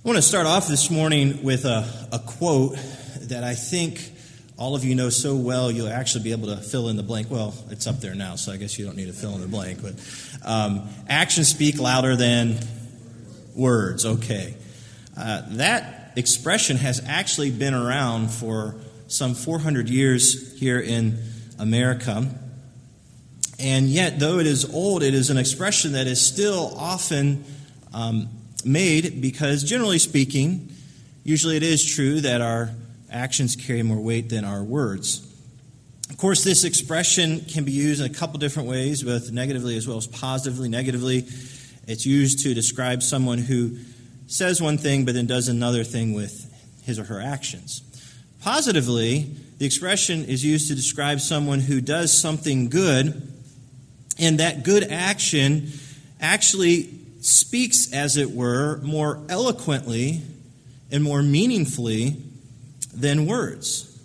I want to start off this morning with a quote that I think all of you know so well you'll actually be able to fill in the blank. Well, it's up there now, so I guess you don't need to fill in the blank. But actions speak louder than words. Okay. That expression has actually been around for some 400 years here in America. And yet, though it is old, it is an expression that is still often made because, generally speaking, usually it is true that our actions carry more weight than our words. Of course, this expression can be used in a couple different ways, both negatively as well as positively. Negatively, it's used to describe someone who says one thing but then does another thing with his or her actions. Positively, the expression is used to describe someone who does something good, and that good action actually speaks, as it were, more eloquently and more meaningfully than words.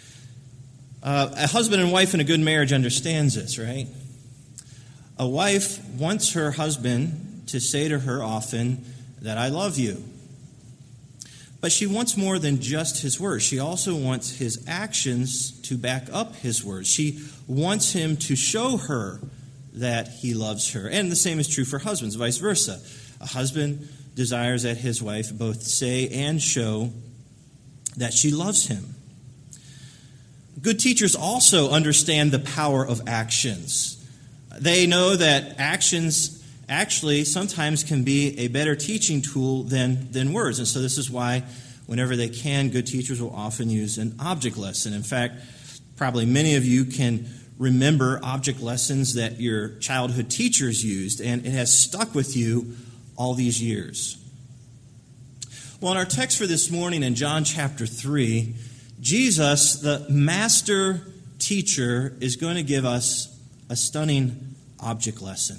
A husband and wife in a good marriage understands this, right? A wife wants her husband to say to her often that I love you. But she wants more than just his words. She also wants his actions to back up his words. She wants him to show her that he loves her. And the same is true for husbands, vice versa. A husband desires that his wife both say and show that she loves him. Good teachers also understand the power of actions. They know that actions actually sometimes can be a better teaching tool than words. And so this is why whenever they can, good teachers will often use an object lesson. In fact, probably many of you can remember object lessons that your childhood teachers used, and it has stuck with you all these years. Well, in our text for this morning in John chapter 3, Jesus, the master teacher, is going to give us a stunning object lesson.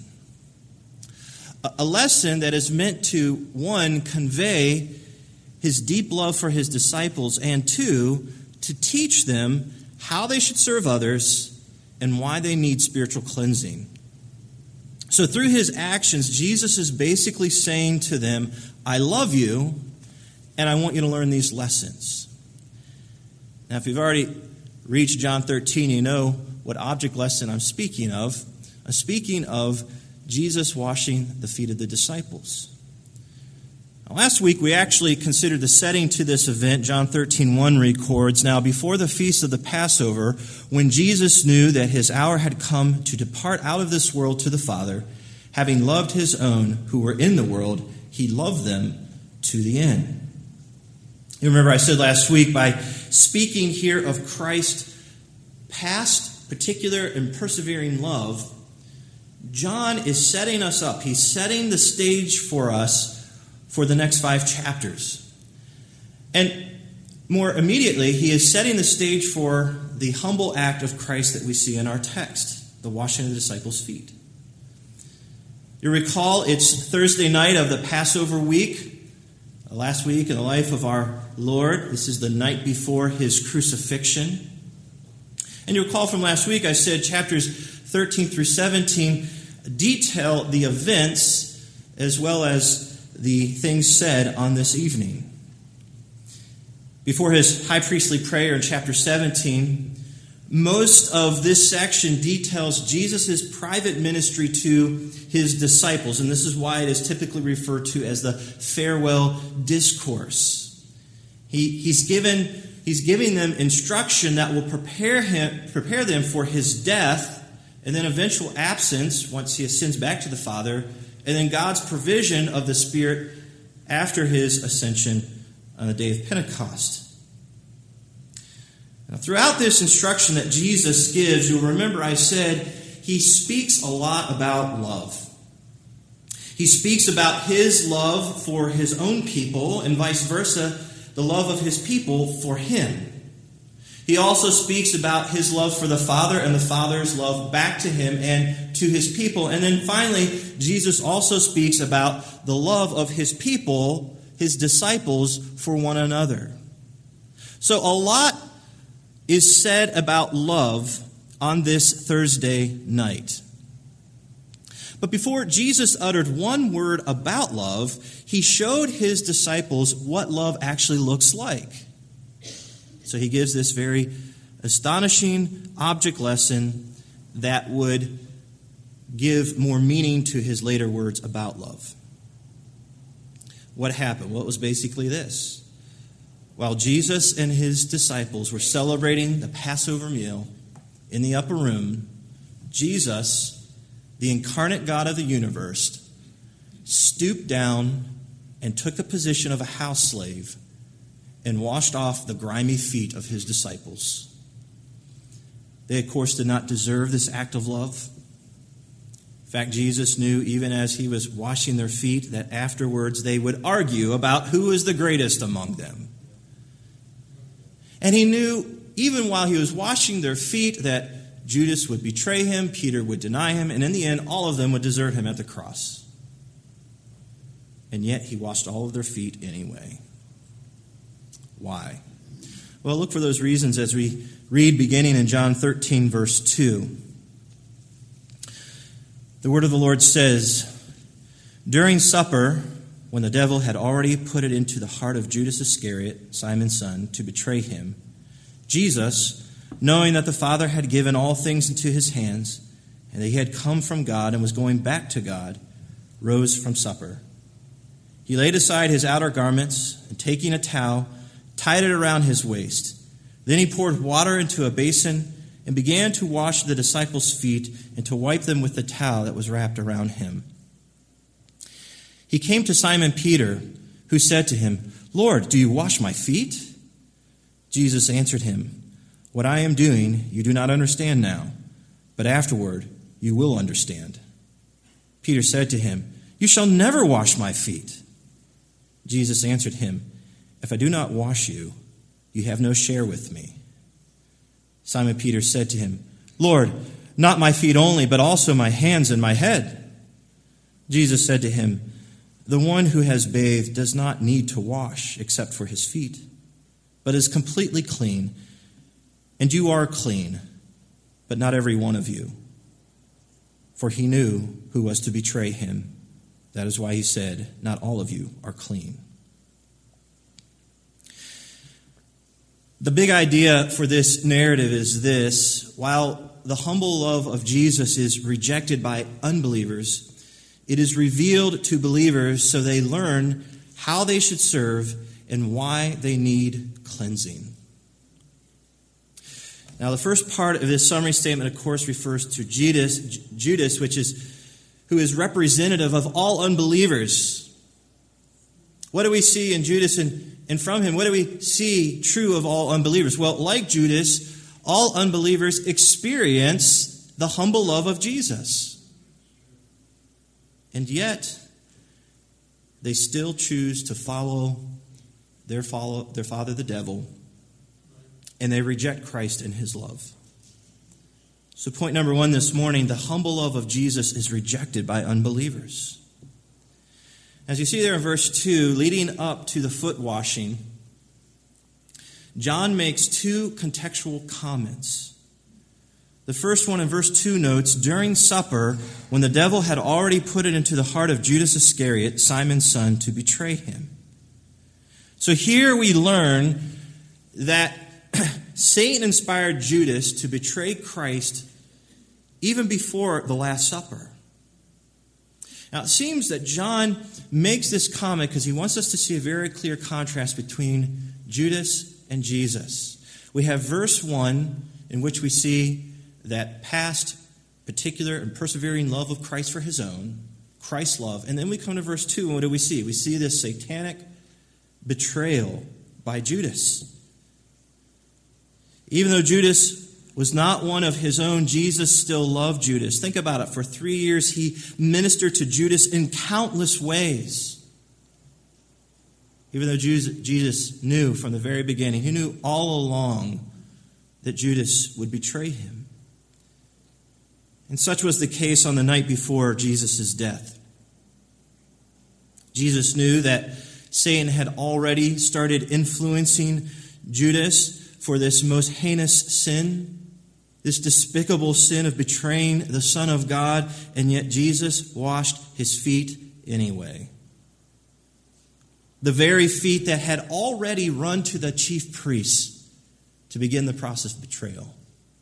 A lesson that is meant to, one, convey his deep love for his disciples, and two, to teach them how they should serve others and why they need spiritual cleansing. So through his actions, Jesus is basically saying to them, I love you, and I want you to learn these lessons. Now, if you've already reached John 13, you know what object lesson I'm speaking of. I'm speaking of Jesus washing the feet of the disciples. Now, last week, we actually considered the setting to this event. John 13:1 records, Now before the feast of the Passover, when Jesus knew that his hour had come to depart out of this world to the Father, having loved his own who were in the world, he loved them to the end. You remember I said last week, by speaking here of Christ's past, particular, and persevering love, John is setting us up. He's setting the stage for us for the next 5 chapters. And more immediately, he is setting the stage for the humble act of Christ that we see in our text, the washing of the disciples' feet. You recall it's Thursday night of the Passover week, last week in the life of our Lord. This is the night before his crucifixion. And you recall from last week, I said chapters 13 through 17 detail the events as well as the things said on this evening. Before his high priestly prayer in chapter 17, most of this section details Jesus' private ministry to his disciples, and this is why it is typically referred to as the farewell discourse. He's giving them instruction that will prepare them for his death and then eventual absence once he ascends back to the Father, and then God's provision of the Spirit after his ascension on the day of Pentecost. Now, throughout this instruction that Jesus gives, you'll remember I said he speaks a lot about love. He speaks about his love for his own people and vice versa, the love of his people for him. He also speaks about his love for the Father and the Father's love back to him and to his people. And then finally, Jesus also speaks about the love of his people, his disciples, for one another. So a lot is said about love on this Thursday night. But before Jesus uttered one word about love, he showed his disciples what love actually looks like. So he gives this very astonishing object lesson that would give more meaning to his later words about love. What happened? Well, it was basically this. While Jesus and his disciples were celebrating the Passover meal in the upper room, Jesus, the incarnate God of the universe, stooped down and took the position of a house slave and washed off the grimy feet of his disciples. They, of course, did not deserve this act of love. In fact, Jesus knew, even as he was washing their feet, that afterwards they would argue about who was the greatest among them. And he knew, even while he was washing their feet, that Judas would betray him, Peter would deny him, and in the end, all of them would desert him at the cross. And yet, he washed all of their feet anyway. Why? Well, look for those reasons as we read beginning in John 13, verse 2. The word of the Lord says, "During supper, when the devil had already put it into the heart of Judas Iscariot, Simon's son, to betray him, Jesus, knowing that the Father had given all things into his hands, and that he had come from God and was going back to God, rose from supper. He laid aside his outer garments, and taking a towel, tied it around his waist. Then he poured water into a basin and began to wash the disciples' feet and to wipe them with the towel that was wrapped around him. He came to Simon Peter, who said to him, 'Lord, do you wash my feet?' Jesus answered him, 'What I am doing you do not understand now, but afterward you will understand.' Peter said to him, 'You shall never wash my feet.' Jesus answered him, 'If I do not wash you, you have no share with me.' Simon Peter said to him, 'Lord, not my feet only, but also my hands and my head.' Jesus said to him, 'The one who has bathed does not need to wash except for his feet, but is completely clean. And you are clean, but not every one of you.' For he knew who was to betray him. That is why he said, 'Not all of you are clean.'" The big idea for this narrative is this: while the humble love of Jesus is rejected by unbelievers, it is revealed to believers so they learn how they should serve and why they need cleansing. Now, the first part of this summary statement, of course, refers to Judas, who is representative of all unbelievers. What do we see in Judas and from him? What do we see true of all unbelievers? Well, like Judas, all unbelievers experience the humble love of Jesus. And yet, they still choose to follow their father, the devil, and they reject Christ and his love. So point number one this morning, the humble love of Jesus is rejected by unbelievers. As you see there in verse 2, leading up to the foot washing, John makes two contextual comments. The first one in verse 2 notes, "During supper, when the devil had already put it into the heart of Judas Iscariot, Simon's son, to betray him." So here we learn that Satan inspired Judas to betray Christ even before the Last Supper. Now, it seems that John makes this comment because he wants us to see a very clear contrast between Judas and Jesus. We have verse 1, in which we see that past, particular, and persevering love of Christ for his own, Christ's love. And then we come to verse 2, and what do we see? We see this satanic betrayal by Judas. Even though Judas was not one of his own, Jesus still loved Judas. Think about it. For 3 years, he ministered to Judas in countless ways. Even though Jesus knew from the very beginning, he knew all along that Judas would betray him. And such was the case on the night before Jesus' death. Jesus knew that Satan had already started influencing Judas for this most heinous sin. this despicable sin of betraying the Son of God, and yet Jesus washed his feet anyway. The very feet that had already run to the chief priests to begin the process of betrayal.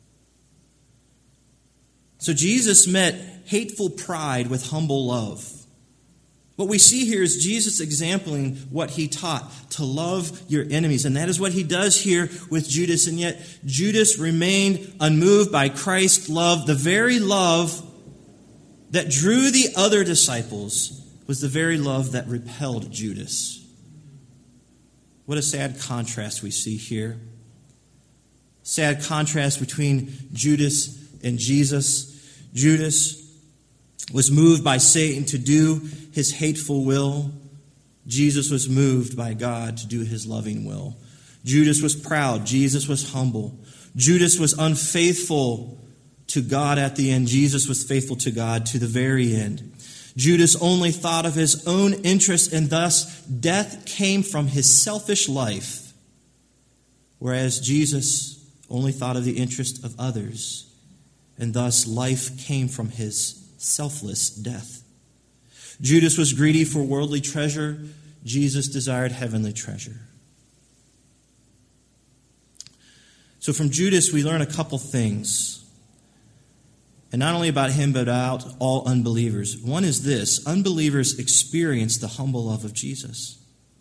So Jesus met hateful pride with humble love. What we see here is Jesus exempling what he taught, to love your enemies. And that is what he does here with Judas. And yet Judas remained unmoved by Christ's love. The very love that drew the other disciples was the very love that repelled Judas. What a sad contrast we see here. Sad contrast between Judas and Jesus. Judas was moved by Satan to do his hateful will. Jesus was moved by God to do his loving will. Judas was proud. Jesus was humble. Judas was unfaithful to God at the end. Jesus was faithful to God to the very end. Judas only thought of his own interest, and thus death came from his selfish life, whereas Jesus only thought of the interest of others, and thus life came from his selfless death. Judas was greedy for worldly treasure. Jesus desired heavenly treasure. So from Judas, we learn a couple things. And not only about him, but about all unbelievers. One is this: unbelievers experience the humble love of Jesus.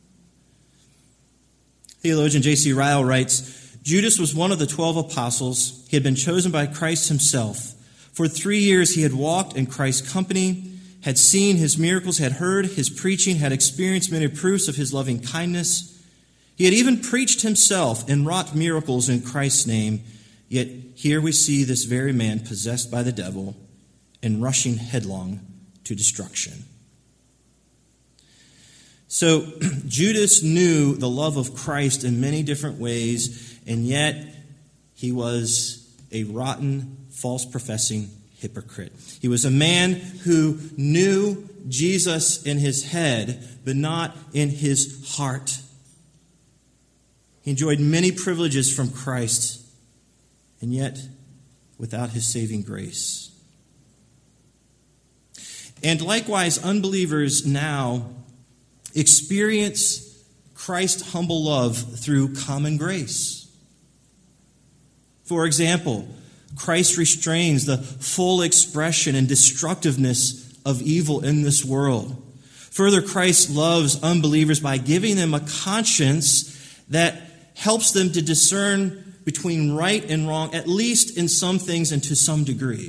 Theologian J.C. Ryle writes, Judas was one of the 12 apostles. He had been chosen by Christ himself. For 3 years he had walked in Christ's company, had seen his miracles, had heard his preaching, had experienced many proofs of his loving kindness. He had even preached himself and wrought miracles in Christ's name. Yet here we see this very man possessed by the devil and rushing headlong to destruction. So Judas knew the love of Christ in many different ways, and yet he was a rotten, false-professing hypocrite. He was a man who knew Jesus in his head, but not in his heart. He enjoyed many privileges from Christ, and yet without his saving grace. And likewise, unbelievers now experience Christ's humble love through common grace. For example, Christ restrains the full expression and destructiveness of evil in this world. Further, Christ loves unbelievers by giving them a conscience that helps them to discern between right and wrong, at least in some things and to some degree.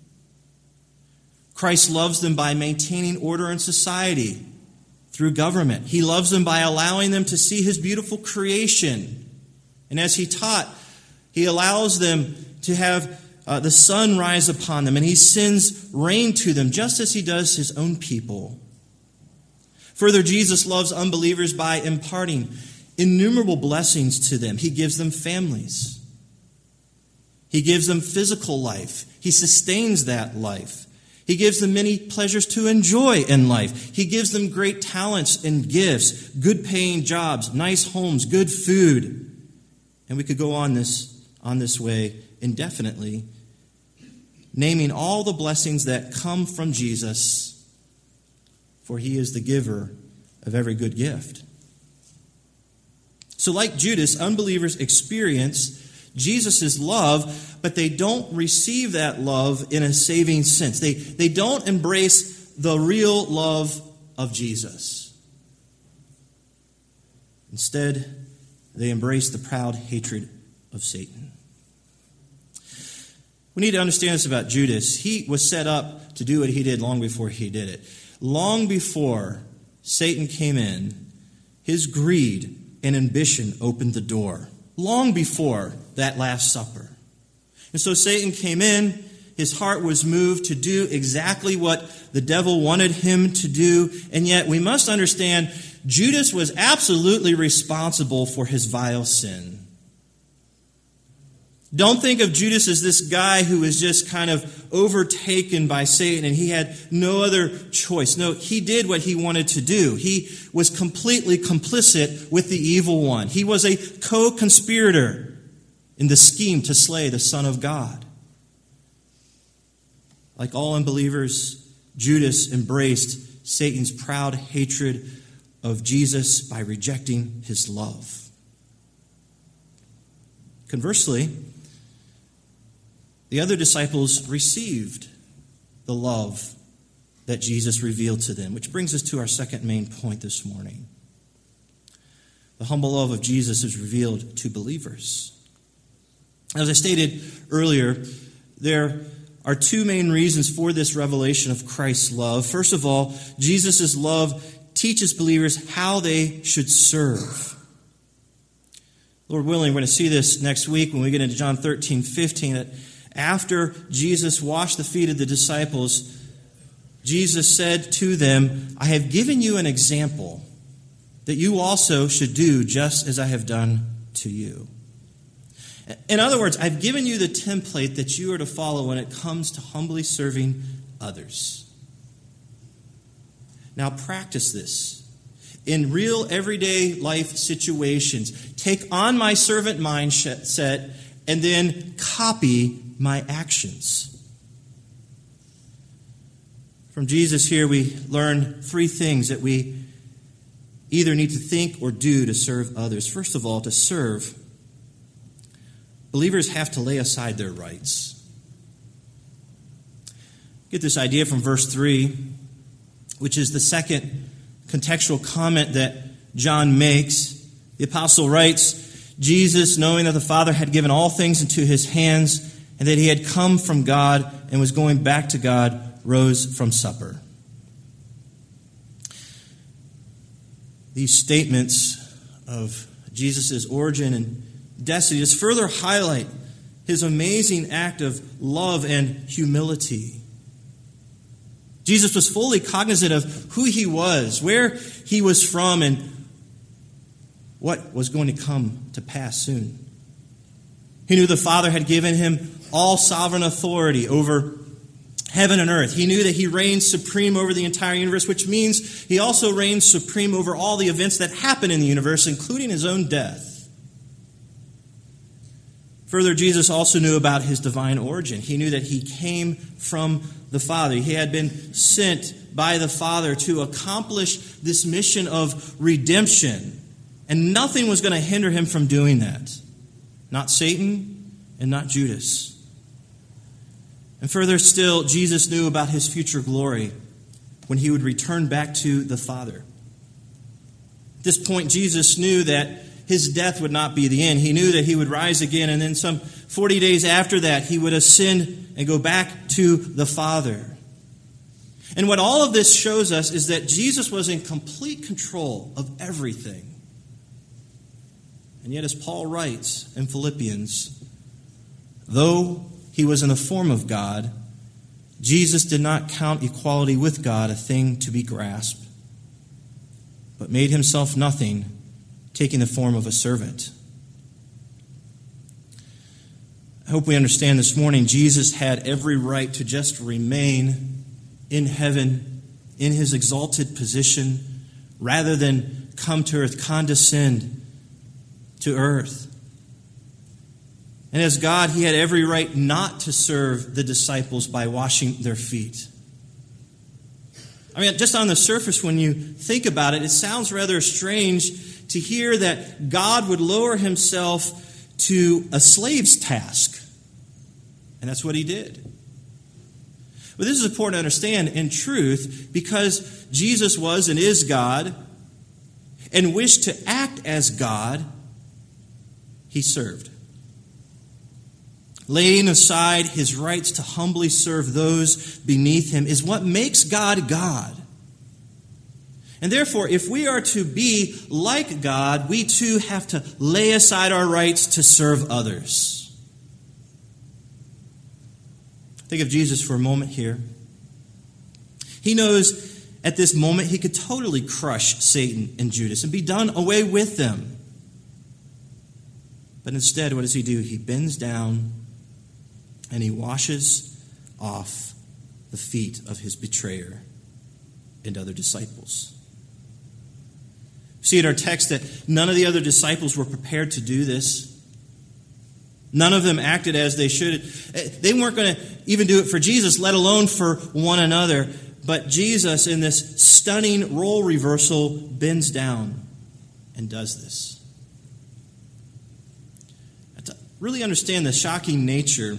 Christ loves them by maintaining order in society through government. He loves them by allowing them to see his beautiful creation. And as he taught, he allows them to have the sun rise upon them, and he sends rain to them, just as he does his own people. Further, Jesus loves unbelievers by imparting innumerable blessings to them. He gives them families. He gives them physical life. He sustains that life. He gives them many pleasures to enjoy in life. He gives them great talents and gifts, good paying jobs, nice homes, good food. And we could go on this way indefinitely, naming all the blessings that come from Jesus, for he is the giver of every good gift. So like Judas, unbelievers experience Jesus' love, but they don't receive that love in a saving sense. They don't embrace the real love of Jesus. Instead, they embrace the proud hatred of Satan. We need to understand this about Judas. He was set up to do what he did long before he did it. Long before Satan came in, his greed and ambition opened the door. Long before that Last Supper. And so Satan came in. His heart was moved to do exactly what the devil wanted him to do. And yet we must understand Judas was absolutely responsible for his vile sin. Don't think of Judas as this guy who was just kind of overtaken by Satan and he had no other choice. No, he did what he wanted to do. He was completely complicit with the evil one. He was a co-conspirator in the scheme to slay the Son of God. Like all unbelievers, Judas embraced Satan's proud hatred of Jesus by rejecting his love. Conversely, the other disciples received the love that Jesus revealed to them, which brings us to our second main point this morning. The humble love of Jesus is revealed to believers. As I stated earlier, there are two main reasons for this revelation of Christ's love. First of all, Jesus' love teaches believers how they should serve. Lord willing, we're going to see this next week when we get into John 13:15, that after Jesus washed the feet of the disciples, Jesus said to them, I have given you an example that you also should do just as I have done to you. In other words, I've given you the template that you are to follow when it comes to humbly serving others. Now practice this in real everyday life situations. Take on my servant mindset and then copy my actions. From Jesus here we learn three things that we either need to think or do to serve others. First of all, to serve, believers have to lay aside their rights. Get this idea from verse 3, which is the second contextual comment that John makes. The apostle writes, Jesus, knowing that the Father had given all things into his hands and that he had come from God and was going back to God, rose from supper. These statements of Jesus' origin and destiny just further highlight his amazing act of love and humility. Jesus was fully cognizant of who he was, where he was from, and what was going to come to pass soon. He knew the Father had given him all sovereign authority over heaven and earth. He knew that he reigns supreme over the entire universe, which means he also reigns supreme over all the events that happen in the universe, including his own death. Further, Jesus also knew about his divine origin. He knew that he came from the Father. He had been sent by the Father to accomplish this mission of redemption, and nothing was going to hinder him from doing that. Not Satan and not Judas. And further still, Jesus knew about his future glory when he would return back to the Father. At this point, Jesus knew that his death would not be the end. He knew that he would rise again, and then some 40 days after that, he would ascend and go back to the Father. And what all of this shows us is that Jesus was in complete control of everything. And yet, as Paul writes in Philippians, though he was in the form of God, Jesus did not count equality with God a thing to be grasped, but made himself nothing, taking the form of a servant. I hope we understand this morning Jesus had every right to just remain in heaven in his exalted position rather than come to earth, condescend to earth. And as God, he had every right not to serve the disciples by washing their feet. I mean, just on the surface, when you think about it, it sounds rather strange to hear that God would lower himself to a slave's task. And that's what he did. But this is important to understand in truth, because Jesus was and is God and wished to act as God, he served. Laying aside his rights to humbly serve those beneath him is what makes God God. And therefore, if we are to be like God, we too have to lay aside our rights to serve others. Think of Jesus for a moment here. He knows at this moment he could totally crush Satan and Judas and be done away with them. But instead, what does he do? He bends down and he washes off the feet of his betrayer and other disciples. See in our text that none of the other disciples were prepared to do this. None of them acted as they should. They weren't going to even do it for Jesus, let alone for one another. But Jesus, in this stunning role reversal, bends down and does this. To really understand the shocking nature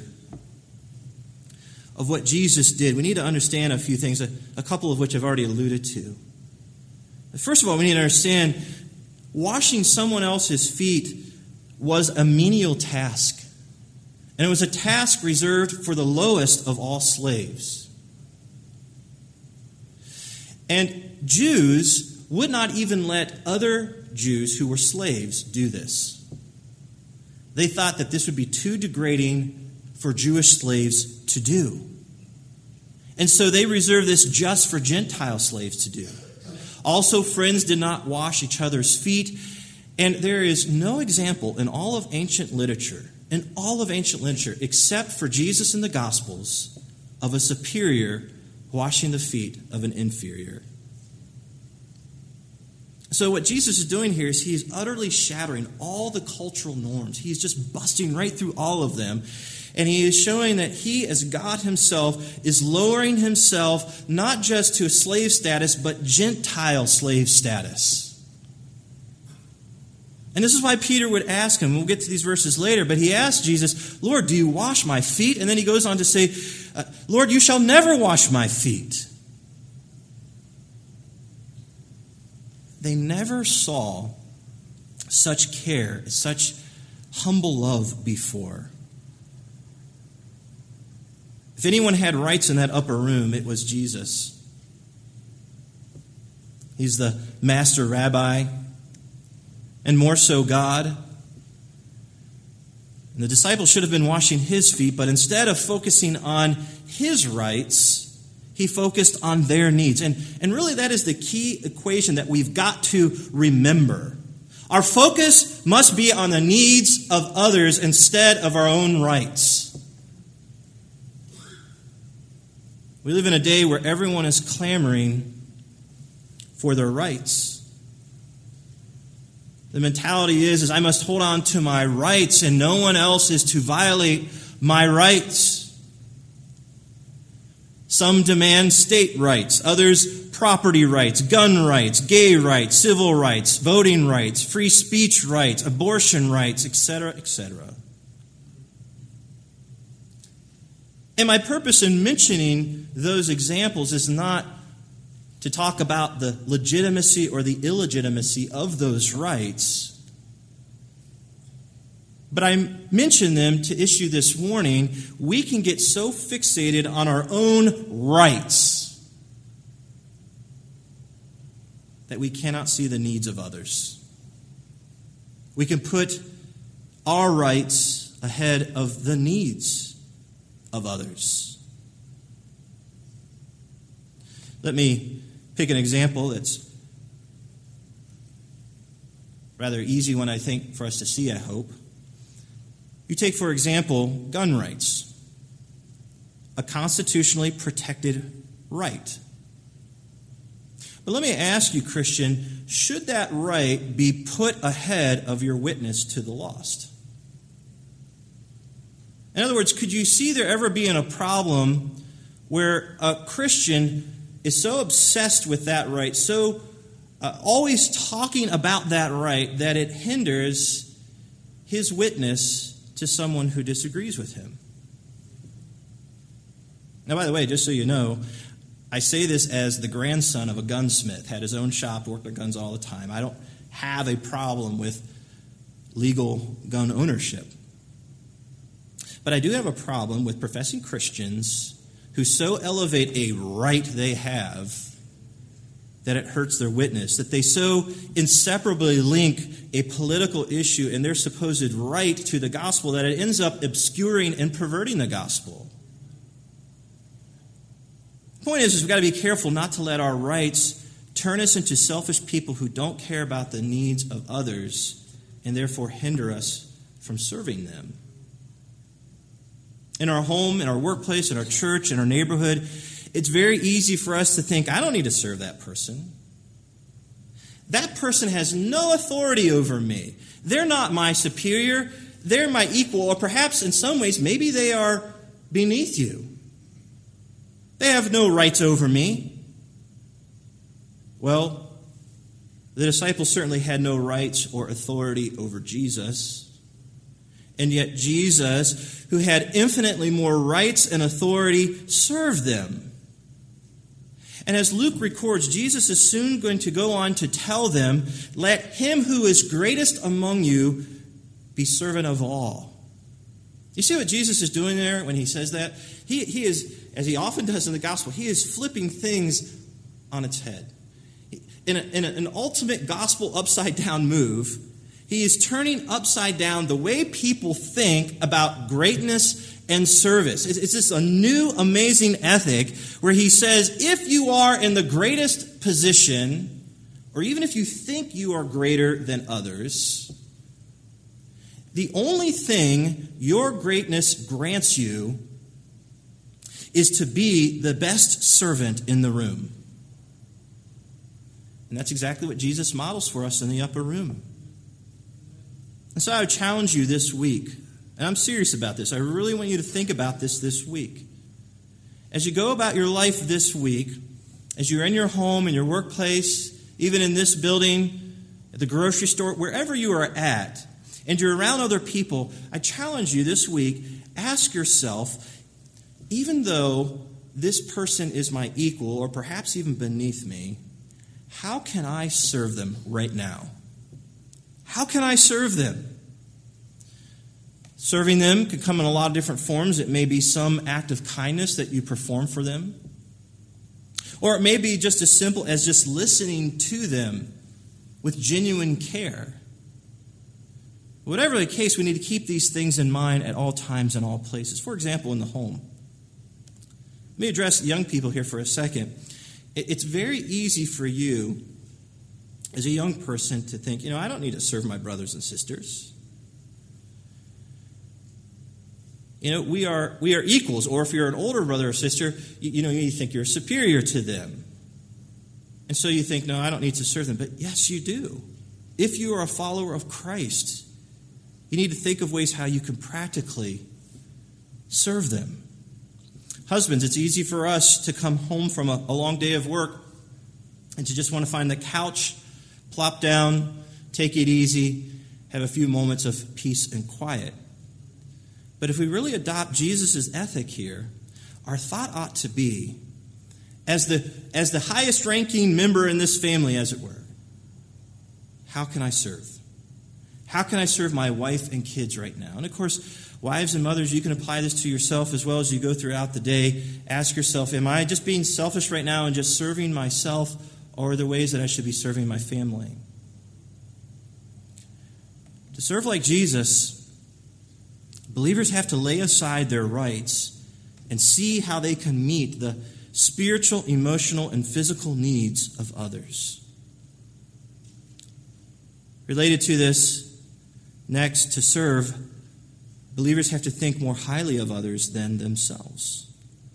of what Jesus did, we need to understand a few things, a couple of which I've already alluded to. First of all, we need to understand washing someone else's feet was a menial task. And it was a task reserved for the lowest of all slaves. And Jews would not even let other Jews who were slaves do this. They thought that this would be too degrading for Jewish slaves to do. And so they reserved this just for Gentile slaves to do. Also, friends did not wash each other's feet. And there is no example in all of ancient literature, except for Jesus in the Gospels, of a superior washing the feet of an inferior. So what Jesus is doing here is he is utterly shattering all the cultural norms. He is just busting right through all of them. And he is showing that he, as God himself, is lowering himself not just to a slave status, but Gentile slave status. And this is why Peter would ask him, we'll get to these verses later, but he asked Jesus, Lord, do you wash my feet? And then he goes on to say, Lord, you shall never wash my feet. They never saw such care, such humble love before. If anyone had rights in that upper room, it was Jesus. He's the master rabbi, and more so God. And the disciples should have been washing his feet, but instead of focusing on his rights, he focused on their needs. And really that is the key equation that we've got to remember. Our focus must be on the needs of others instead of our own rights. We live in a day where everyone is clamoring for their rights. The mentality is I must hold on to my rights and no one else is to violate my rights. Some demand state rights, others property rights, gun rights, gay rights, civil rights, voting rights, free speech rights, abortion rights, etc., etc. And my purpose in mentioning those examples is not to talk about the legitimacy or the illegitimacy of those rights, but I mention them to issue this warning. We can get so fixated on our own rights that we cannot see the needs of others. We can put our rights ahead of the needs of others. Let me pick an example that's rather easy one, I think, for us to see, I hope. You take, for example, gun rights, a constitutionally protected right. But let me ask you, Christian, should that right be put ahead of your witness to the lost? In other words, could you see there ever being a problem where a Christian is so obsessed with that right, so always talking about that right, that it hinders his witness to someone who disagrees with him? Now, by the way, just so you know, I say this as the grandson of a gunsmith, had his own shop, worked on guns all the time. I don't have a problem with legal gun ownership. But I do have a problem with professing Christians who so elevate a right they have that it hurts their witness, that they so inseparably link a political issue and their supposed right to the gospel that it ends up obscuring and perverting the gospel. The point is we've got to be careful not to let our rights turn us into selfish people who don't care about the needs of others and therefore hinder us from serving them. In our home, in our workplace, in our church, in our neighborhood, it's very easy for us to think, I don't need to serve that person. That person has no authority over me. They're not my superior. they're my equal, or perhaps in some ways, maybe they are beneath you. They have no rights over me. Well, the disciples certainly had no rights or authority over Jesus. And yet Jesus, who had infinitely more rights and authority, served them. And as Luke records, Jesus is soon going to go on to tell them, let him who is greatest among you be servant of all. You see what Jesus is doing there when he says that? He is, as he often does in the gospel, he is flipping things on its head. In an ultimate gospel upside-down move, he is turning upside down the way people think about greatness and service. It's just a new, amazing ethic where he says, if you are in the greatest position, or even if you think you are greater than others, the only thing your greatness grants you is to be the best servant in the room. And that's exactly what Jesus models for us in the upper room. And so I would challenge you this week, and I'm serious about this. I really want you to think about this week. As you go about your life this week, as you're in your home, in your workplace, even in this building, at the grocery store, wherever you are at, and you're around other people, I challenge you this week, ask yourself, even though this person is my equal or perhaps even beneath me, how can I serve them right now? How can I serve them? Serving them could come in a lot of different forms. It may be some act of kindness that you perform for them. Or it may be just as simple as just listening to them with genuine care. Whatever the case, we need to keep these things in mind at all times and all places. For example, in the home. Let me address young people here for a second. It's very easy for you as a young person to think, I don't need to serve my brothers and sisters. We are equals. Or if you're an older brother or sister, you think you're superior to them. And so you think, no, I don't need to serve them. But yes, you do. If you are a follower of Christ, you need to think of ways how you can practically serve them. Husbands, it's easy for us to come home from a long day of work and to just want to find the couch, plop down, take it easy, have a few moments of peace and quiet. But if we really adopt Jesus' ethic here, our thought ought to be, as the highest ranking member in this family, as it were, how can I serve? How can I serve my wife and kids right now? And of course, wives and mothers, you can apply this to yourself as well as you go throughout the day. Ask yourself, am I just being selfish right now and just serving myself, or are there ways that I should be serving my family? To serve like Jesus, believers have to lay aside their rights and see how they can meet the spiritual, emotional, and physical needs of others. Related to this, next, to serve, believers have to think more highly of others than themselves.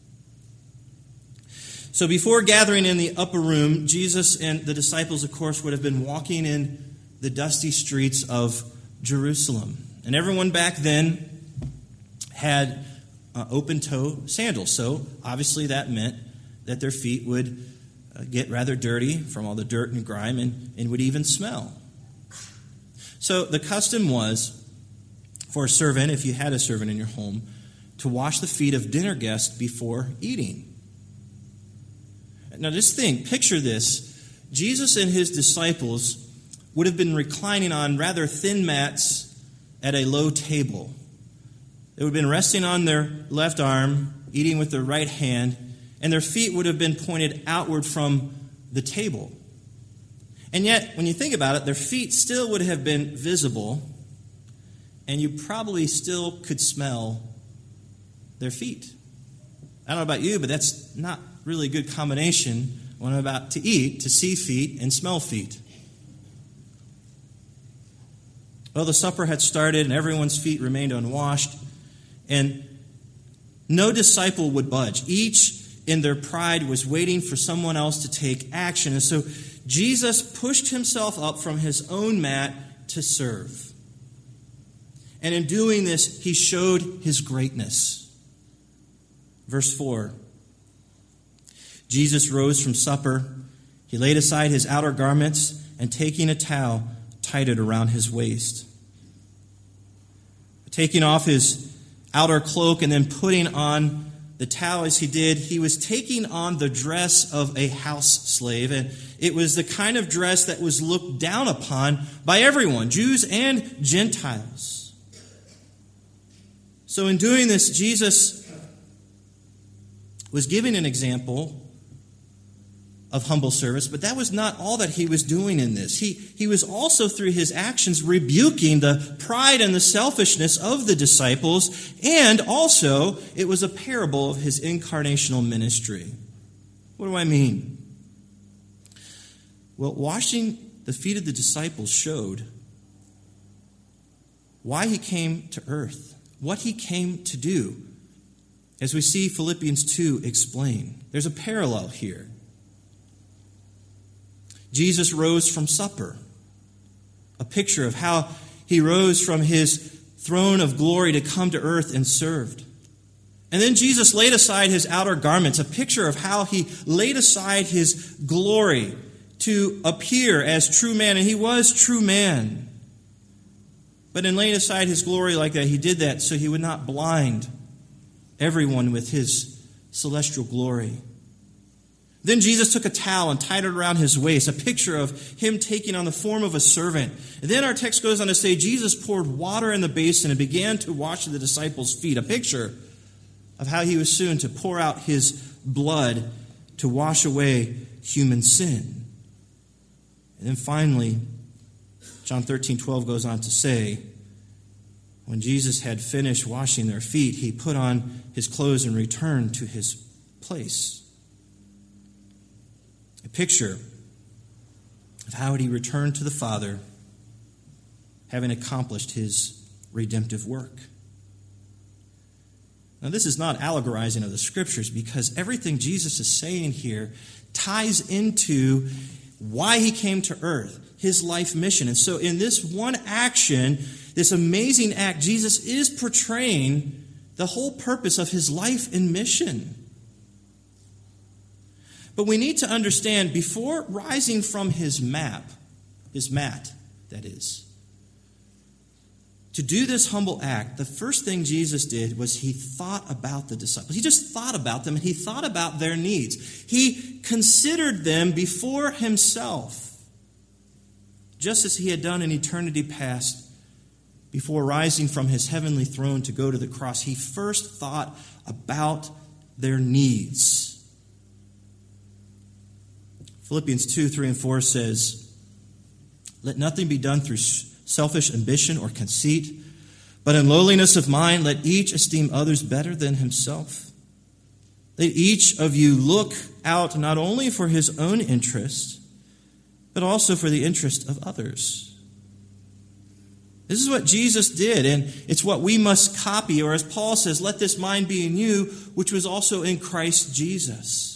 So before gathering in the upper room, Jesus and the disciples, of course, would have been walking in the dusty streets of Jerusalem. And everyone back then had open-toe sandals. So obviously that meant that their feet would get rather dirty from all the dirt and grime and would even smell. So the custom was for a servant, if you had a servant in your home, to wash the feet of dinner guests before eating. Now just picture this. Jesus and his disciples would have been reclining on rather thin mats at a low table. They would have been resting on their left arm, eating with their right hand, and their feet would have been pointed outward from the table. And yet, when you think about it, their feet still would have been visible, and you probably still could smell their feet. I don't know about you, but that's not really a good combination when I'm about to eat, to see feet and smell feet. Well, the supper had started, and everyone's feet remained unwashed, and no disciple would budge. Each, in their pride, was waiting for someone else to take action. And so Jesus pushed himself up from his own mat to serve. And in doing this, he showed his greatness. Verse 4. Jesus rose from supper. He laid aside his outer garments, and taking a towel, tied it around his waist. Taking off his outer cloak and then putting on the towel as he did, he was taking on the dress of a house slave. And it was the kind of dress that was looked down upon by everyone, Jews and Gentiles. So in doing this, Jesus was giving an example of humble service, but that was not all that he was doing in this. He was also, through his actions, rebuking the pride and the selfishness of the disciples, and also it was a parable of his incarnational ministry. What do I mean? Well, washing the feet of the disciples showed why he came to earth, what he came to do, as we see Philippians 2 explain. There's a parallel here. Jesus rose from supper, a picture of how he rose from his throne of glory to come to earth and served. And then Jesus laid aside his outer garments, a picture of how he laid aside his glory to appear as true man, and he was true man. But in laying aside his glory like that, he did that so he would not blind everyone with his celestial glory. Then Jesus took a towel and tied it around his waist, a picture of him taking on the form of a servant. And then our text goes on to say, Jesus poured water in the basin and began to wash the disciples' feet, a picture of how he was soon to pour out his blood to wash away human sin. And then finally, John 13:12 goes on to say, when Jesus had finished washing their feet, he put on his clothes and returned to his place. A picture of how he returned to the Father, having accomplished his redemptive work. Now, this is not allegorizing of the Scriptures, because everything Jesus is saying here ties into why he came to earth, his life mission. And so in this one action, this amazing act, Jesus is portraying the whole purpose of his life and mission. But we need to understand, before rising from his mat, that is, to do this humble act, the first thing Jesus did was he thought about the disciples. He just thought about them, and he thought about their needs. He considered them before himself, just as he had done in eternity past before rising from his heavenly throne to go to the cross. He first thought about their needs. Philippians 2:3-4 says, "Let nothing be done through selfish ambition or conceit, but in lowliness of mind let each esteem others better than himself. Let each of you look out not only for his own interest, but also for the interest of others." This is what Jesus did, and it's what we must copy, or as Paul says, let this mind be in you, which was also in Christ Jesus.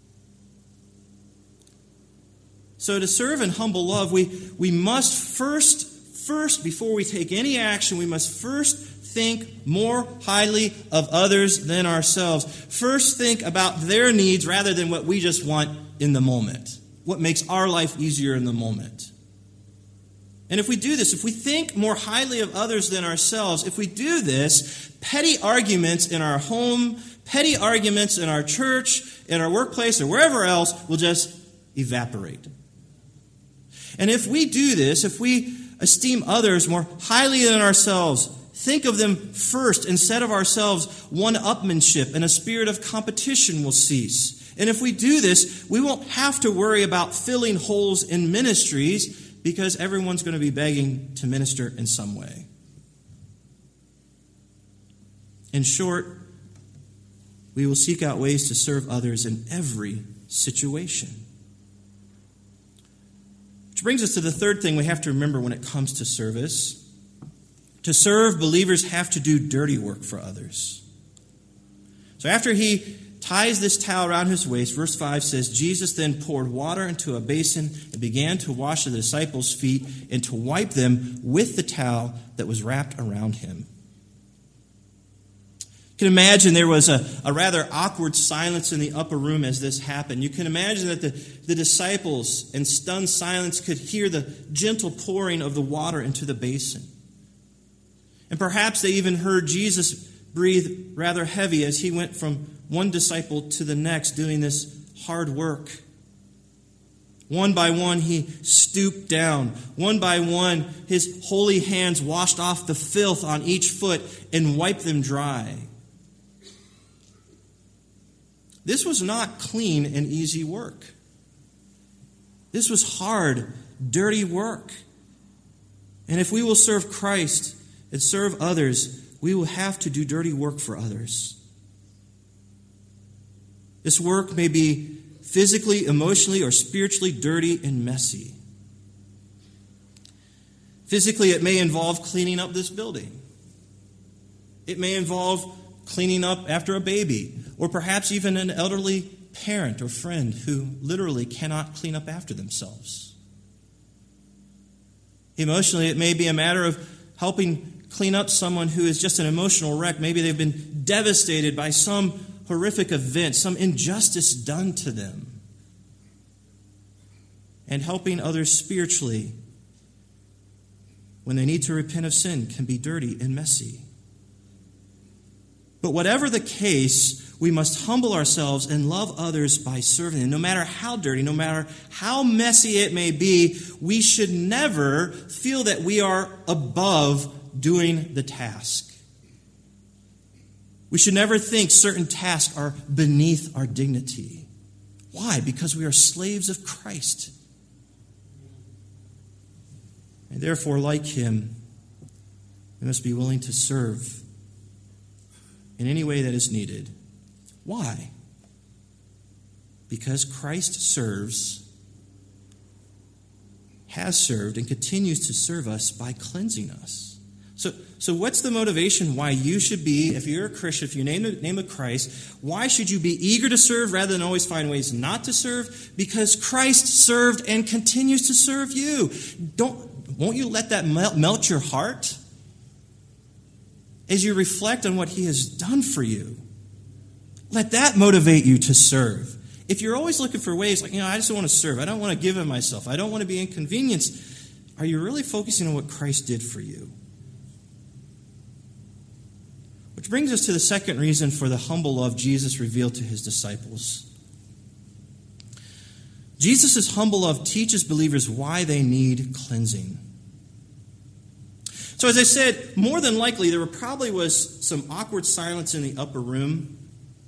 So to serve in humble love, we must first, before we take any action, we must first think more highly of others than ourselves. First think about their needs rather than what we just want in the moment, what makes our life easier in the moment. And if we do this, if we think more highly of others than ourselves, if we do this, petty arguments in our home, petty arguments in our church, in our workplace, or wherever else will just evaporate. And if we do this, if we esteem others more highly than ourselves, think of them first instead of ourselves, one-upmanship and a spirit of competition will cease. And if we do this, we won't have to worry about filling holes in ministries, because everyone's going to be begging to minister in some way. In short, we will seek out ways to serve others in every situation. Which brings us to the third thing we have to remember when it comes to service. To serve, believers have to do dirty work for others. So after he ties this towel around his waist. Verse 5 says, Jesus then poured water into a basin and began to wash the disciples' feet and to wipe them with the towel that was wrapped around him. You can imagine there was a rather awkward silence in the upper room as this happened. You can imagine that the disciples in stunned silence could hear the gentle pouring of the water into the basin. And perhaps they even heard Jesus breathe rather heavy as he went from one disciple to the next doing this hard work. One by one, he stooped down. One by one, his holy hands washed off the filth on each foot and wiped them dry. This was not clean and easy work. This was hard, dirty work. And if we will serve Christ and serve others, we will have to do dirty work for others. This work may be physically, emotionally, or spiritually dirty and messy. Physically, it may involve cleaning up this building. It may involve cleaning up after a baby, or perhaps even an elderly parent or friend who literally cannot clean up after themselves. Emotionally, it may be a matter of helping clean up someone who is just an emotional wreck. Maybe they've been devastated by some horrific event, some injustice done to them. And helping others spiritually when they need to repent of sin can be dirty and messy. But whatever the case, we must humble ourselves and love others by serving them. No matter how dirty, no matter how messy it may be, we should never feel that we are above doing the task. We should never think certain tasks are beneath our dignity. Why? Because we are slaves of Christ. And therefore, like him, we must be willing to serve in any way that is needed. Why? Because Christ serves, has served, and continues to serve us by cleansing us. So what's the motivation why you should be, if you're a Christian, if you name the name of Christ, why should you be eager to serve rather than always find ways not to serve? Because Christ served and continues to serve you. Won't you let that melt your heart as you reflect on what he has done for you? Let that motivate you to serve. If you're always looking for ways, like, I just don't want to serve. I don't want to give of myself. I don't want to be inconvenienced. Are you really focusing on what Christ did for you? Which brings us to the second reason for the humble love Jesus revealed to his disciples. Jesus' humble love teaches believers why they need cleansing. So as I said, more than likely there probably was some awkward silence in the upper room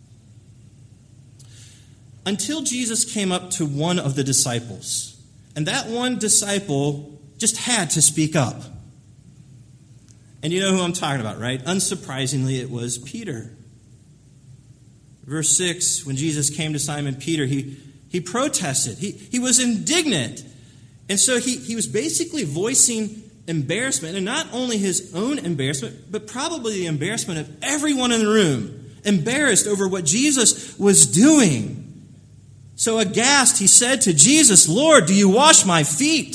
until Jesus came up to one of the disciples. And that one disciple just had to speak up. And you know who I'm talking about, right? Unsurprisingly, it was Peter. Verse 6, when Jesus came to Simon Peter, he protested. He was indignant. And so he was basically voicing embarrassment, and not only his own embarrassment, but probably the embarrassment of everyone in the room, embarrassed over what Jesus was doing. So aghast, he said to Jesus, "Lord, do you wash my feet?"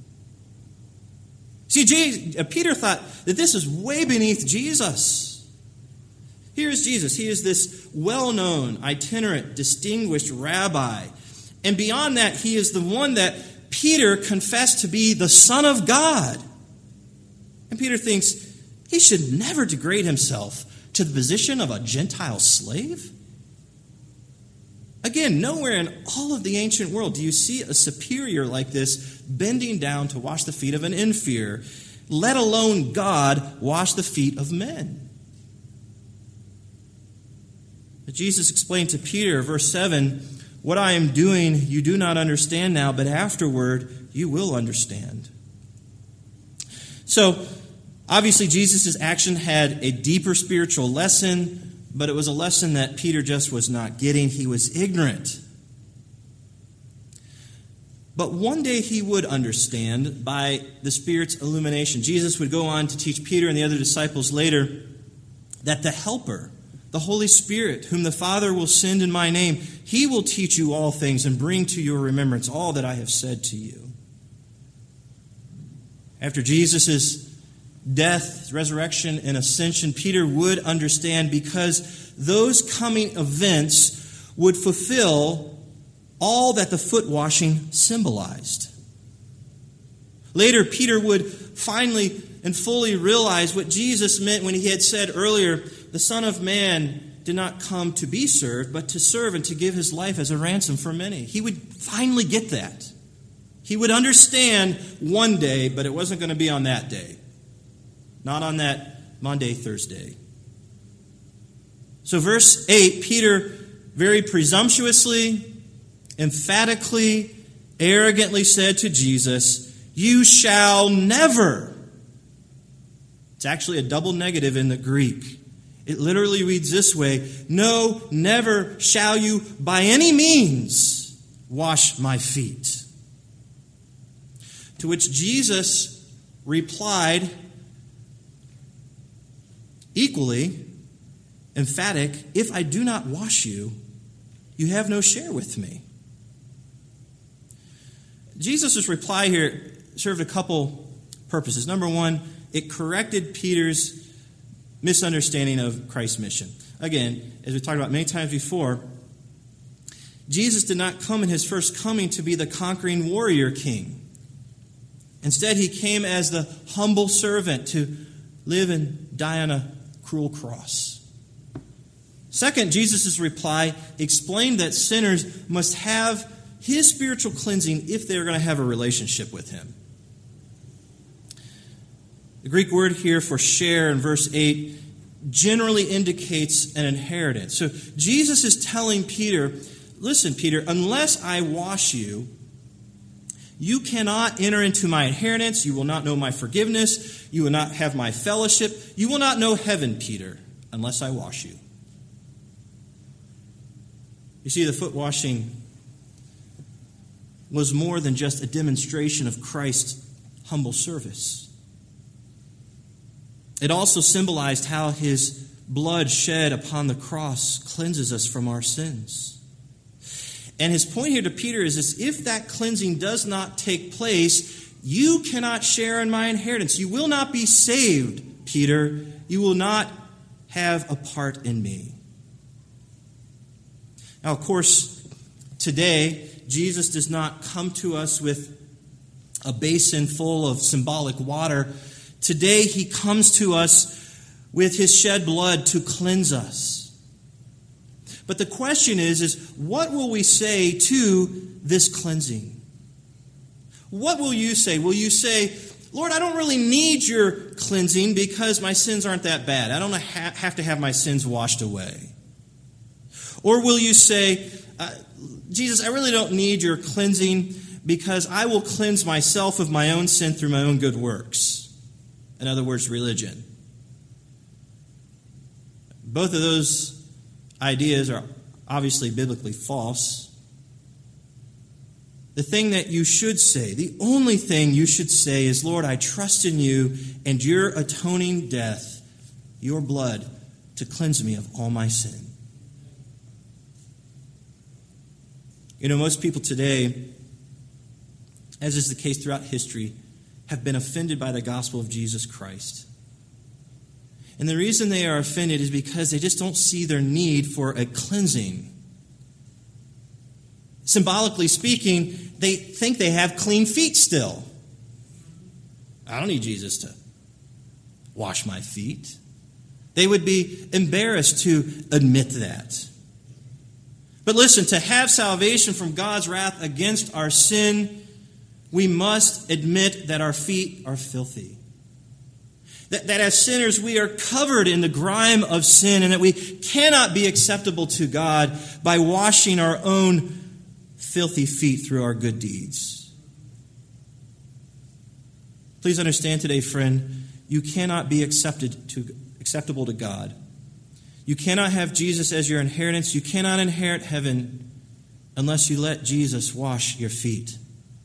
See, Peter thought that this is way beneath Jesus. Here's Jesus. He is this well-known, itinerant, distinguished rabbi. And beyond that, he is the one that Peter confessed to be the Son of God. And Peter thinks he should never degrade himself to the position of a Gentile slave. Again, nowhere in all of the ancient world do you see a superior like this bending down to wash the feet of an inferior, let alone God wash the feet of men. But Jesus explained to Peter, verse 7, "What I am doing you do not understand now, but afterward you will understand." So, obviously, Jesus' action had a deeper spiritual lesson, but it was a lesson that Peter just was not getting. He was ignorant. But one day he would understand by the Spirit's illumination. Jesus would go on to teach Peter and the other disciples later that the Helper, the Holy Spirit, whom the Father will send in my name. He will teach you all things and bring to your remembrance all that I have said to you. After Jesus' death, resurrection, and ascension, Peter would understand because those coming events would fulfill all that the foot washing symbolized. Later, Peter would finally and fully realize what Jesus meant when he had said earlier, the Son of Man did not come to be served, but to serve and to give his life as a ransom for many. He would finally get that. He would understand one day, but it wasn't going to be on that day. Not on that Monday, Thursday. So verse 8, Peter very presumptuously, emphatically, arrogantly said to Jesus, "You shall never." It's actually a double negative in the Greek. It literally reads this way, "No, never shall you by any means wash my feet." To which Jesus replied, equally emphatic, "If I do not wash you, you have no share with me." Jesus' reply here served a couple purposes. Number one, it corrected Peter's misunderstanding of Christ's mission. Again, as we talked about many times before, Jesus did not come in his first coming to be the conquering warrior king. Instead, he came as the humble servant to live and die on a cruel cross. Second, Jesus' reply explained that sinners must have his spiritual cleansing if they are going to have a relationship with him. The Greek word here for share in verse 8 generally indicates an inheritance. So Jesus is telling Peter, listen, Peter, unless I wash you, you cannot enter into my inheritance. You will not know my forgiveness. You will not have my fellowship. You will not know heaven, Peter, unless I wash you. You see, the foot washing was more than just a demonstration of Christ's humble service. It also symbolized how his blood shed upon the cross cleanses us from our sins. And his point here to Peter is this: if that cleansing does not take place, you cannot share in my inheritance. You will not be saved, Peter. You will not have a part in me. Now, of course, today, Jesus does not come to us with a basin full of symbolic water. Today, he comes to us with his shed blood to cleanse us. But the question is what will we say to this cleansing? What will you say? Will you say, Lord, I don't really need your cleansing because my sins aren't that bad. I don't have to have my sins washed away. Or will you say, Jesus, I really don't need your cleansing because I will cleanse myself of my own sin through my own good works. In other words, religion. Both of those ideas are obviously biblically false. The thing that you should say, the only thing you should say is, Lord, I trust in you and your atoning death, your blood, to cleanse me of all my sin. You know, most people today, as is the case throughout history, have been offended by the gospel of Jesus Christ. And the reason they are offended is because they just don't see their need for a cleansing. Symbolically speaking, they think they have clean feet still. I don't need Jesus to wash my feet. They would be embarrassed to admit that. But listen, to have salvation from God's wrath against our sin, we must admit that our feet are filthy. That as sinners, we are covered in the grime of sin, and that we cannot be acceptable to God by washing our own filthy feet through our good deeds. Please understand today, friend, you cannot be acceptable to God. You cannot have Jesus as your inheritance. You cannot inherit heaven unless you let Jesus wash your feet.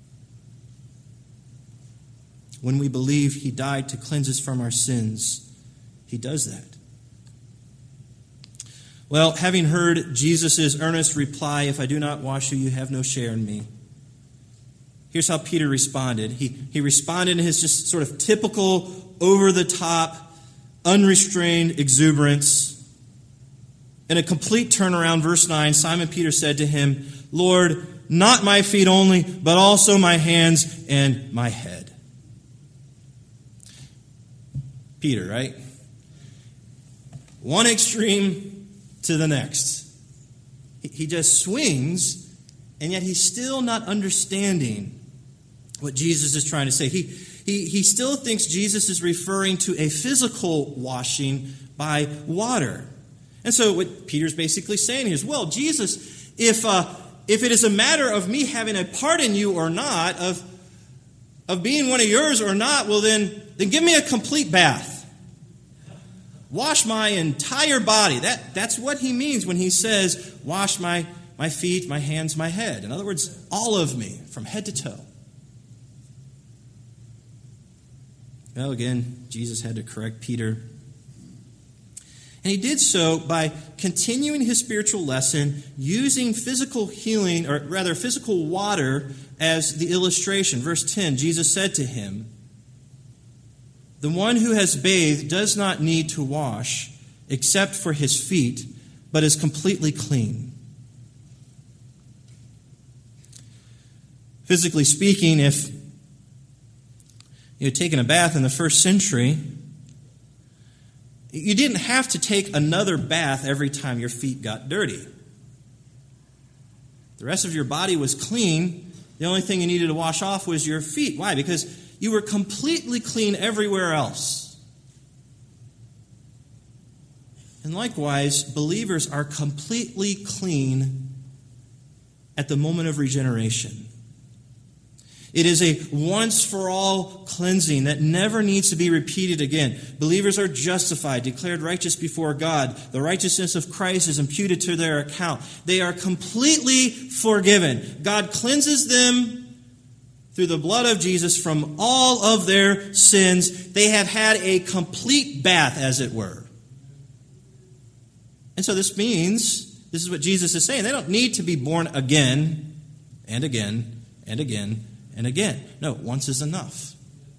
When we believe he died to cleanse us from our sins, he does that. Well, having heard Jesus' earnest reply, "If I do not wash you, you have no share in me," here's how Peter responded. He responded in his just sort of typical, over-the-top, unrestrained exuberance. In a complete turnaround, verse 9, Simon Peter said to him, "Lord, not my feet only, but also my hands and my head." Peter, right? One extreme to the next. He just swings, and yet he's still not understanding what Jesus is trying to say. He still thinks Jesus is referring to a physical washing by water. And so what Peter's basically saying here is, well, Jesus, if it is a matter of me having a part in you or not, of being one of yours or not, well then give me a complete bath. Wash my entire body. That's what he means when he says, wash my feet, my hands, my head. In other words, all of me, from head to toe. Well, again, Jesus had to correct Peter. And he did so by continuing his spiritual lesson, using physical healing, or rather physical water, as the illustration. Verse 10, Jesus said to him, "The one who has bathed does not need to wash except for his feet, but is completely clean." Physically speaking, if you had taken a bath in the first century, you didn't have to take another bath every time your feet got dirty. The rest of your body was clean. The only thing you needed to wash off was your feet. Why? Because you were completely clean everywhere else. And likewise, believers are completely clean at the moment of regeneration. It is a once-for-all cleansing that never needs to be repeated again. Believers are justified, declared righteous before God. The righteousness of Christ is imputed to their account. They are completely forgiven. God cleanses them through the blood of Jesus from all of their sins. They have had a complete bath, as it were. And so this means, this is what Jesus is saying, they don't need to be born again and again and again and again. No, once is enough.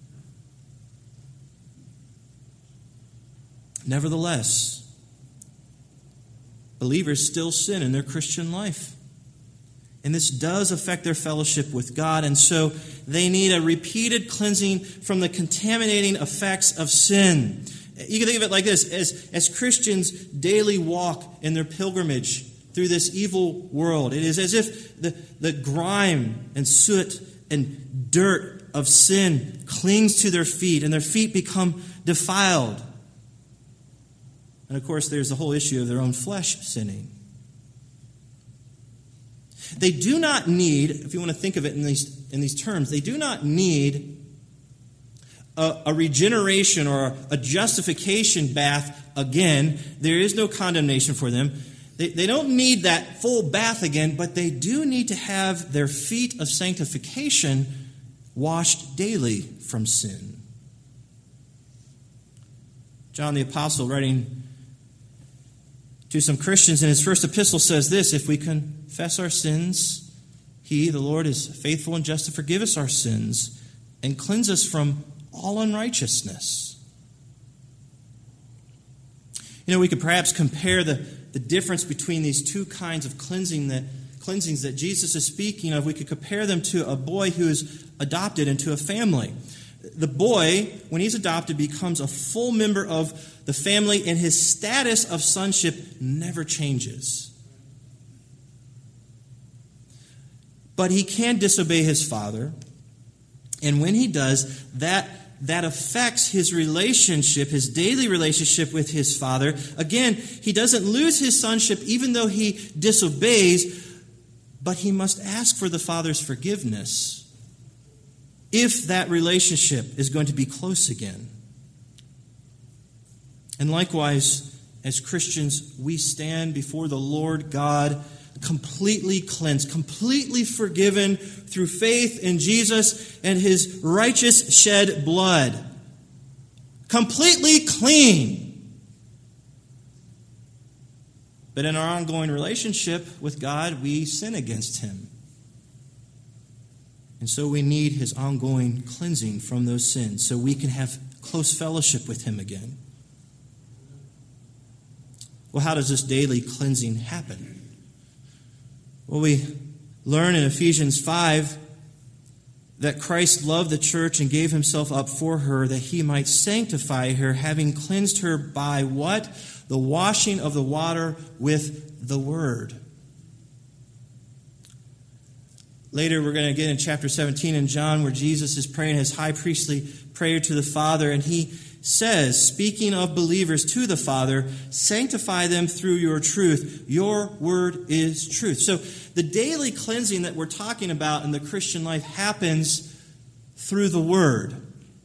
Nevertheless, believers still sin in their Christian life. And this does affect their fellowship with God, and so they need a repeated cleansing from the contaminating effects of sin. You can think of it like this, as Christians daily walk in their pilgrimage through this evil world. It is as if the grime and soot and dirt of sin clings to their feet, and their feet become defiled. And of course, there's the whole issue of their own flesh sinning. They do not need, if you want to think of it in these terms, they do not need a regeneration or a justification bath again. There is no condemnation for them. They don't need that full bath again, but they do need to have their feet of sanctification washed daily from sin. John the Apostle, writing to some Christians in his first epistle, says this: "If we confess our sins, He, the Lord, is faithful and just to forgive us our sins and cleanse us from all unrighteousness." You know, we could perhaps compare the difference between these two kinds of cleansings that Jesus is speaking of. We could compare them to a boy who is adopted into a family. The boy, when he's adopted, becomes a full member of the family, and his status of sonship never changes. But he can disobey his father, and when he does, that affects his relationship, his daily relationship with his father. Again, he doesn't lose his sonship even though he disobeys, but he must ask for the father's forgiveness if that relationship is going to be close again. And likewise, as Christians, we stand before the Lord God completely cleansed, completely forgiven through faith in Jesus and His righteous shed blood. Completely clean. But in our ongoing relationship with God, we sin against Him. And so we need His ongoing cleansing from those sins so we can have close fellowship with Him again. Well, how does this daily cleansing happen? Well, we learn in Ephesians 5 that Christ loved the church and gave Himself up for her that He might sanctify her, having cleansed her by what? The washing of the water with the Word. Later, we're going to get in chapter 17 in John where Jesus is praying his high priestly prayer to the Father, and He says, speaking of believers to the Father, sanctify them through your truth. Your word is truth. So the daily cleansing that we're talking about in the Christian life happens through the Word.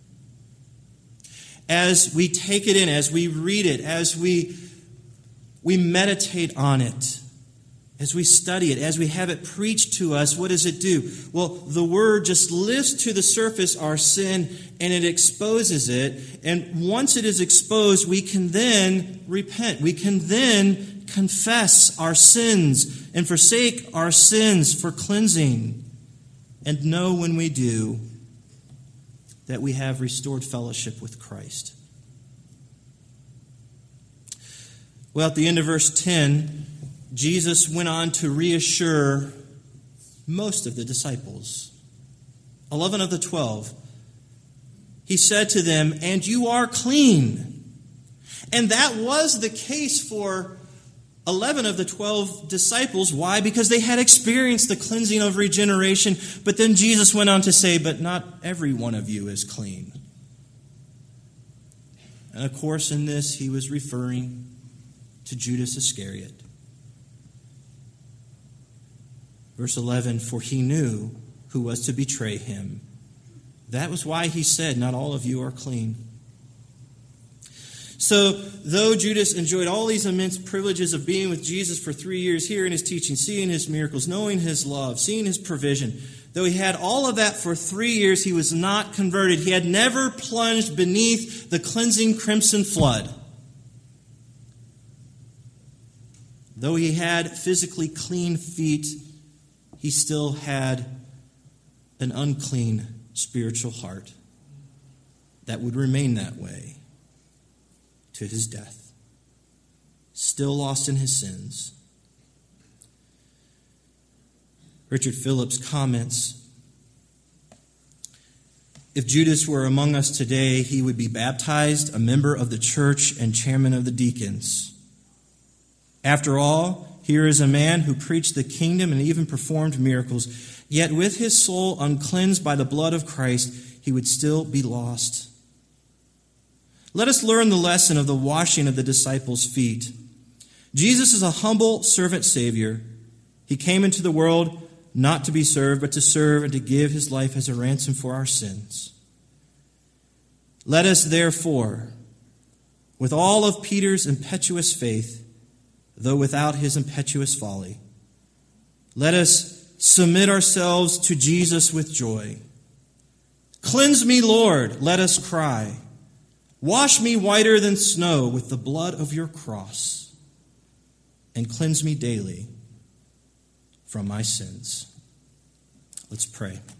As we take it in, as we read it, as we meditate on it, as we study it, as we have it preached to us, what does it do? Well, the Word just lifts to the surface our sin and it exposes it. And once it is exposed, we can then repent. We can then confess our sins and forsake our sins for cleansing. And know when we do that we have restored fellowship with Christ. Well, at the end of verse 10, Jesus went on to reassure most of the disciples. 11 of the 12. He said to them, "And you are clean." And that was the case for 11 of the 12 disciples. Why? Because they had experienced the cleansing of regeneration. But then Jesus went on to say, "But not every one of you is clean." And of course, in this, He was referring to Judas Iscariot. Verse 11, "For He knew who was to betray Him. That was why He said, 'Not all of you are clean.'" So, though Judas enjoyed all these immense privileges of being with Jesus for 3 years, hearing His teaching, seeing His miracles, knowing His love, seeing His provision, though he had all of that for 3 years, he was not converted. He had never plunged beneath the cleansing crimson flood. Though he had physically clean feet, he still had an unclean spiritual heart that would remain that way to his death. Still lost in his sins. Richard Phillips comments, "If Judas were among us today, he would be baptized, a member of the church, and chairman of the deacons. After all, here is a man who preached the kingdom and even performed miracles, yet with his soul uncleansed by the blood of Christ, he would still be lost. Let us learn the lesson of the washing of the disciples' feet. Jesus is a humble servant Savior. He came into the world not to be served, but to serve and to give his life as a ransom for our sins. Let us therefore, with all of Peter's impetuous faith, though without his impetuous folly, let us submit ourselves to Jesus with joy. Cleanse me, Lord, let us cry. Wash me whiter than snow with the blood of your cross, and cleanse me daily from my sins." Let's pray.